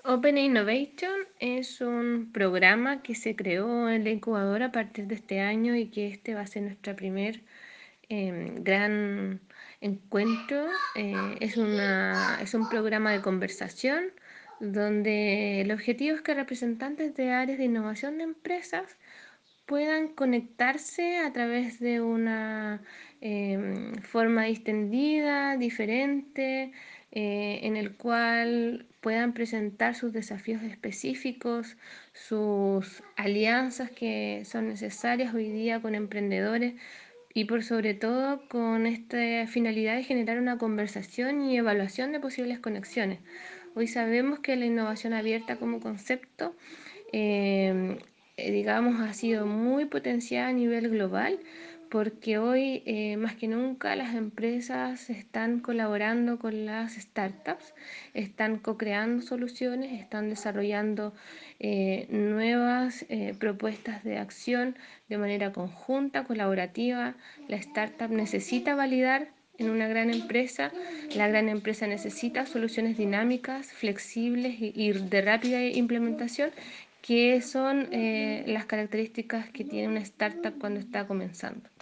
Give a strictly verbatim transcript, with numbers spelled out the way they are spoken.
Open Innovation es un programa que se creó en la incubadora a partir de este año y que este va a ser nuestro primer eh, gran encuentro. Eh, es, una, es un programa de conversación donde el objetivo es que representantes de áreas de innovación de empresas puedan conectarse a través de una eh, forma distendida, diferente, eh, en el cual puedan presentar sus desafíos específicos, sus alianzas que son necesarias hoy día con emprendedores y por sobre todo con esta finalidad de generar una conversación y evaluación de posibles conexiones. Hoy sabemos que la innovación abierta como concepto eh, digamos, ha sido muy potenciada a nivel global porque hoy eh, más que nunca las empresas están colaborando con las startups, están co-creando soluciones, están desarrollando eh, nuevas eh, propuestas de acción de manera conjunta, colaborativa. La startup necesita validar en una gran empresa, la gran empresa necesita soluciones dinámicas, flexibles y, y de rápida implementación, que son eh, las características que tiene una startup cuando está comenzando.